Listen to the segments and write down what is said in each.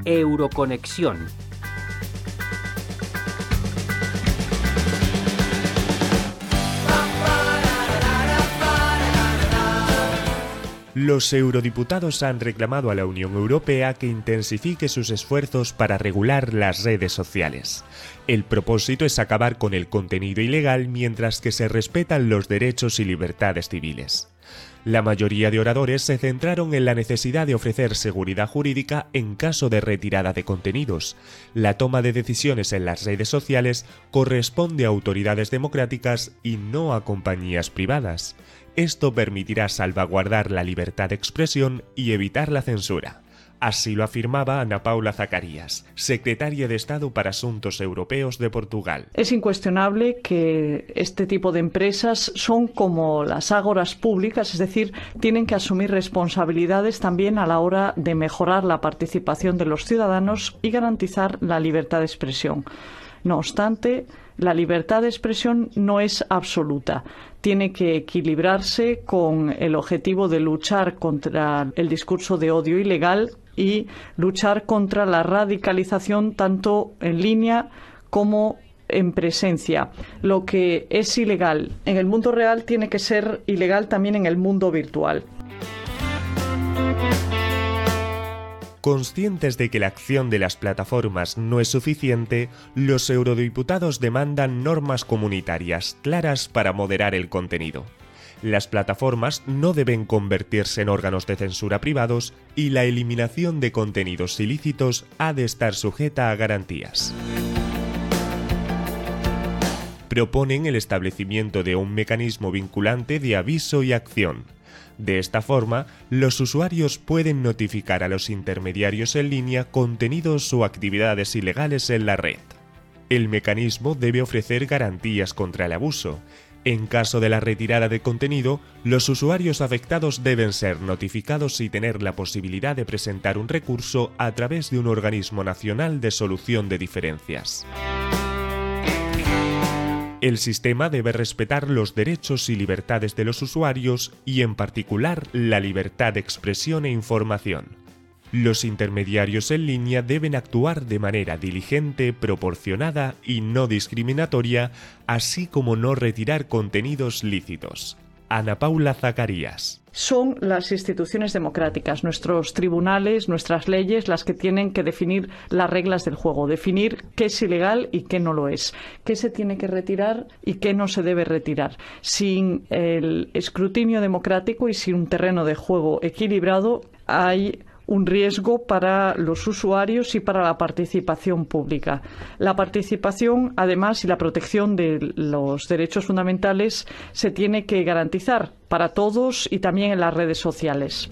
Euroconexión. Los eurodiputados han reclamado a la Unión Europea que intensifique sus esfuerzos para regular las redes sociales. El propósito es acabar con el contenido ilegal mientras que se respetan los derechos y libertades civiles. La mayoría de oradores se centraron en la necesidad de ofrecer seguridad jurídica en caso de retirada de contenidos. La toma de decisiones en las redes sociales corresponde a autoridades democráticas y no a compañías privadas. Esto permitirá salvaguardar la libertad de expresión y evitar la censura. Así lo afirmaba Ana Paula Zacarías, secretaria de Estado para Asuntos Europeos de Portugal. Es incuestionable que este tipo de empresas son como las ágoras públicas, es decir, tienen que asumir responsabilidades también a la hora de mejorar la participación de los ciudadanos y garantizar la libertad de expresión. No obstante, la libertad de expresión no es absoluta. Tiene que equilibrarse con el objetivo de luchar contra el discurso de odio ilegal y luchar contra la radicalización tanto en línea como en presencia. Lo que es ilegal en el mundo real tiene que ser ilegal también en el mundo virtual. Conscientes de que la acción de las plataformas no es suficiente, los eurodiputados demandan normas comunitarias claras para moderar el contenido. Las plataformas no deben convertirse en órganos de censura privados y la eliminación de contenidos ilícitos ha de estar sujeta a garantías. Proponen el establecimiento de un mecanismo vinculante de aviso y acción. De esta forma, los usuarios pueden notificar a los intermediarios en línea contenidos o actividades ilegales en la red. El mecanismo debe ofrecer garantías contra el abuso. En caso de la retirada de contenido, los usuarios afectados deben ser notificados y tener la posibilidad de presentar un recurso a través de un organismo nacional de solución de diferencias. El sistema debe respetar los derechos y libertades de los usuarios y, en particular, la libertad de expresión e información. Los intermediarios en línea deben actuar de manera diligente, proporcionada y no discriminatoria, así como no retirar contenidos lícitos. Ana Paula Zacarías. Son las instituciones democráticas, nuestros tribunales, nuestras leyes, las que tienen que definir las reglas del juego, definir qué es ilegal y qué no lo es, qué se tiene que retirar y qué no se debe retirar. Sin el escrutinio democrático y sin un terreno de juego equilibrado, hay un riesgo para los usuarios y para la participación pública. La participación, además, y la protección de los derechos fundamentales se tiene que garantizar para todos y también en las redes sociales.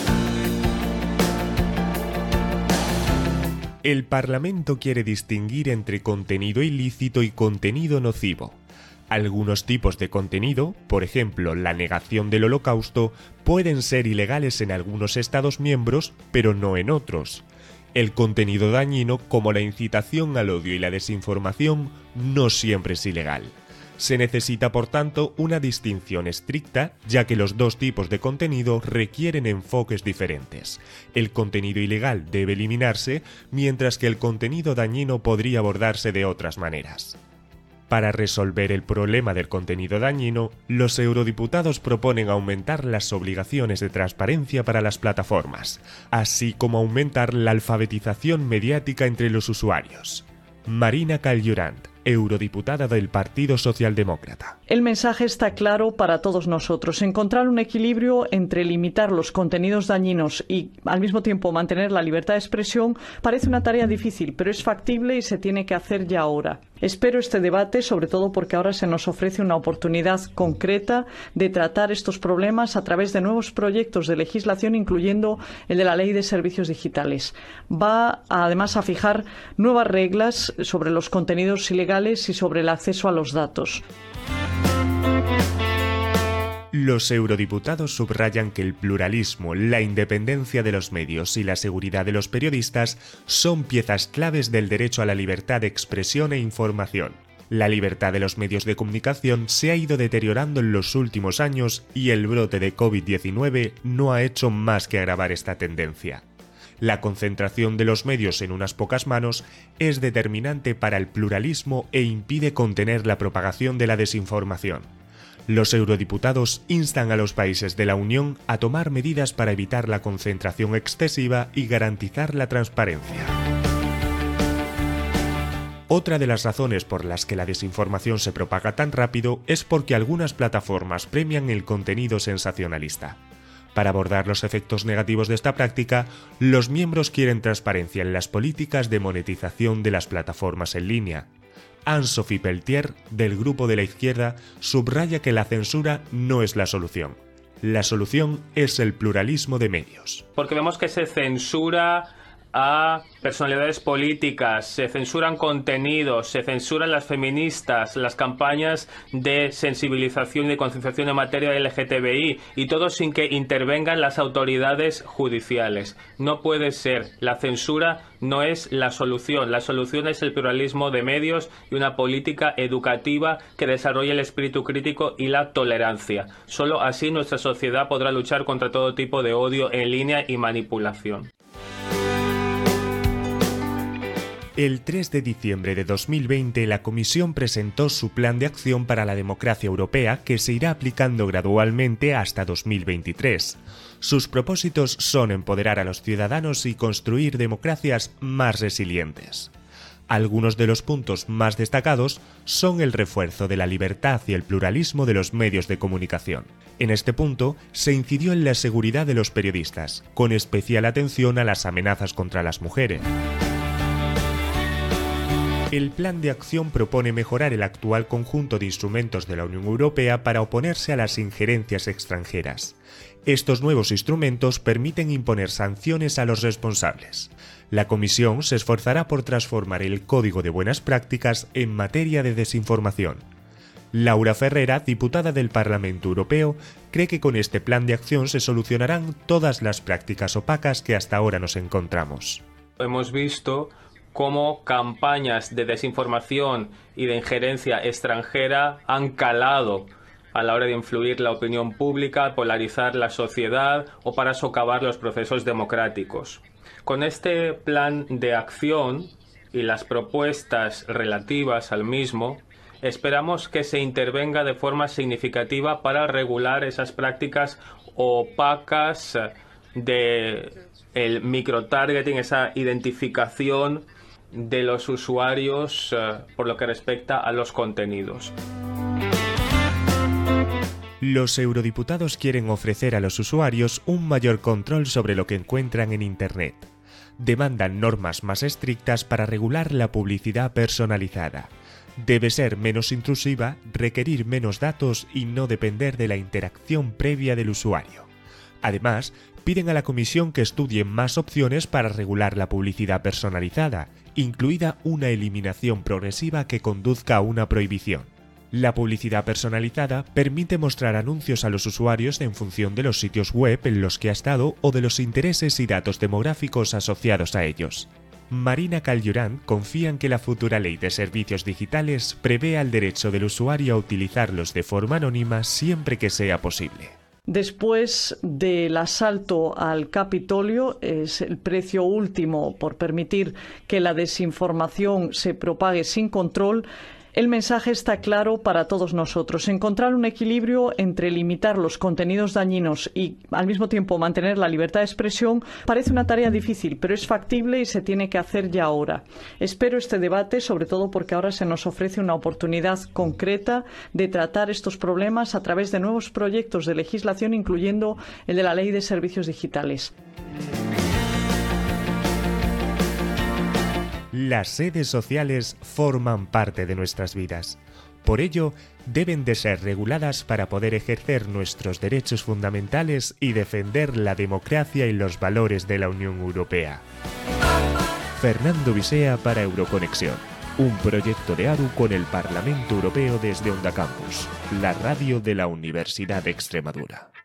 El Parlamento quiere distinguir entre contenido ilícito y contenido nocivo. Algunos tipos de contenido, por ejemplo la negación del Holocausto, pueden ser ilegales en algunos Estados miembros, pero no en otros. El contenido dañino, como la incitación al odio y la desinformación, no siempre es ilegal. Se necesita, por tanto, una distinción estricta, ya que los dos tipos de contenido requieren enfoques diferentes. El contenido ilegal debe eliminarse, mientras que el contenido dañino podría abordarse de otras maneras. Para resolver el problema del contenido dañino, los eurodiputados proponen aumentar las obligaciones de transparencia para las plataformas, así como aumentar la alfabetización mediática entre los usuarios. Marina Calljurand, eurodiputada del Partido Socialdemócrata. El mensaje está claro para todos nosotros. Encontrar un equilibrio entre limitar los contenidos dañinos y al mismo tiempo mantener la libertad de expresión parece una tarea difícil, pero es factible y se tiene que hacer ya ahora. Espero este debate, sobre todo porque ahora se nos ofrece una oportunidad concreta de tratar estos problemas a través de nuevos proyectos de legislación, incluyendo el de la Ley de Servicios Digitales. Va además a fijar nuevas reglas sobre los contenidos ilegales y sobre el acceso a los datos. Los eurodiputados subrayan que el pluralismo, la independencia de los medios y la seguridad de los periodistas son piezas claves del derecho a la libertad de expresión e información. La libertad de los medios de comunicación se ha ido deteriorando en los últimos años y el brote de COVID-19 no ha hecho más que agravar esta tendencia. La concentración de los medios en unas pocas manos es determinante para el pluralismo e impide contener la propagación de la desinformación. Los eurodiputados instan a los países de la Unión a tomar medidas para evitar la concentración excesiva y garantizar la transparencia. Otra de las razones por las que la desinformación se propaga tan rápido es porque algunas plataformas premian el contenido sensacionalista. Para abordar los efectos negativos de esta práctica, los miembros quieren transparencia en las políticas de monetización de las plataformas en línea. Anne-Sophie Pelletier, del grupo de la izquierda, subraya que la censura no es la solución. La solución es el pluralismo de medios. Porque vemos que se censura a personalidades políticas, se censuran contenidos, se censuran las feministas, las campañas de sensibilización y de concienciación en materia LGTBI, y todo sin que intervengan las autoridades judiciales. No puede ser. La censura no es la solución es el pluralismo de medios y una política educativa que desarrolle el espíritu crítico y la tolerancia. Solo así nuestra sociedad podrá luchar contra todo tipo de odio en línea y manipulación. El 3 de diciembre de 2020, la Comisión presentó su Plan de Acción para la Democracia Europea, que se irá aplicando gradualmente hasta 2023. Sus propósitos son empoderar a los ciudadanos y construir democracias más resilientes. Algunos de los puntos más destacados son el refuerzo de la libertad y el pluralismo de los medios de comunicación. En este punto se incidió en la seguridad de los periodistas, con especial atención a las amenazas contra las mujeres. El plan de acción propone mejorar el actual conjunto de instrumentos de la Unión Europea para oponerse a las injerencias extranjeras. Estos nuevos instrumentos permiten imponer sanciones a los responsables. La Comisión se esforzará por transformar el Código de Buenas Prácticas en materia de desinformación. Laura Ferrera, diputada del Parlamento Europeo, cree que con este plan de acción se solucionarán todas las prácticas opacas que hasta ahora nos encontramos. Hemos visto cómo campañas de desinformación y de injerencia extranjera han calado a la hora de influir la opinión pública, polarizar la sociedad o para socavar los procesos democráticos. Con este plan de acción y las propuestas relativas al mismo, esperamos que se intervenga de forma significativa para regular esas prácticas opacas de el microtargeting, esa identificación de los usuarios por lo que respecta a los contenidos. Los eurodiputados quieren ofrecer a los usuarios un mayor control sobre lo que encuentran en Internet. Demandan normas más estrictas para regular la publicidad personalizada. Debe ser menos intrusiva, requerir menos datos y no depender de la interacción previa del usuario. Además, piden a la Comisión que estudie más opciones para regular la publicidad personalizada, incluida una eliminación progresiva que conduzca a una prohibición. La publicidad personalizada permite mostrar anuncios a los usuarios en función de los sitios web en los que ha estado o de los intereses y datos demográficos asociados a ellos. Marina Calllorán confía en que la futura ley de servicios digitales prevea el derecho del usuario a utilizarlos de forma anónima siempre que sea posible. Después del asalto al Capitolio, es el precio último por permitir que la desinformación se propague sin control. El mensaje está claro para todos nosotros. Encontrar un equilibrio entre limitar los contenidos dañinos y al mismo tiempo mantener la libertad de expresión parece una tarea difícil, pero es factible y se tiene que hacer ya ahora. Espero este debate, sobre todo porque ahora se nos ofrece una oportunidad concreta de tratar estos problemas a través de nuevos proyectos de legislación, incluyendo el de la Ley de Servicios Digitales. Las redes sociales forman parte de nuestras vidas. Por ello, deben de ser reguladas para poder ejercer nuestros derechos fundamentales y defender la democracia y los valores de la Unión Europea. Fernando Visea para Euroconexión, un proyecto de ADU con el Parlamento Europeo desde Onda Campus, la radio de la Universidad de Extremadura.